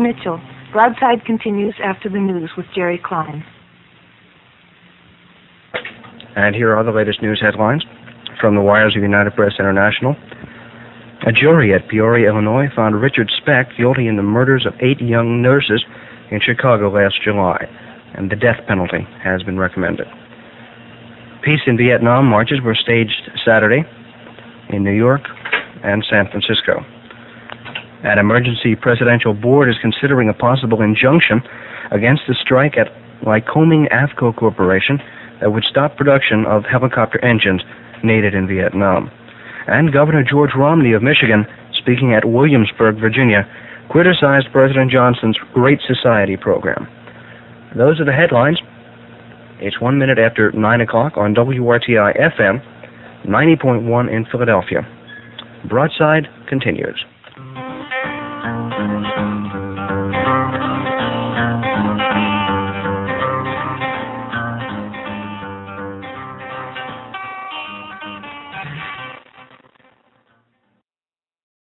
Mitchell. Broadside continues after the news with Jerry Klein. And here are the latest news headlines from the wires of United Press International. A jury at Peoria, Illinois, found Richard Speck guilty in the murders of 8 young nurses in Chicago last July, and the death penalty has been recommended. Peace in Vietnam marches were staged Saturday in New York and San Francisco. An emergency presidential board is considering a possible injunction against the strike at Lycoming Avco Corporation that would stop production of helicopter engines needed in Vietnam. And Governor George Romney of Michigan, speaking at Williamsburg, Virginia, criticized President Johnson's Great Society program. Those are the headlines. It's 1 minute after 9 o'clock on WRTI FM, 90.1 in Philadelphia. Broadside continues.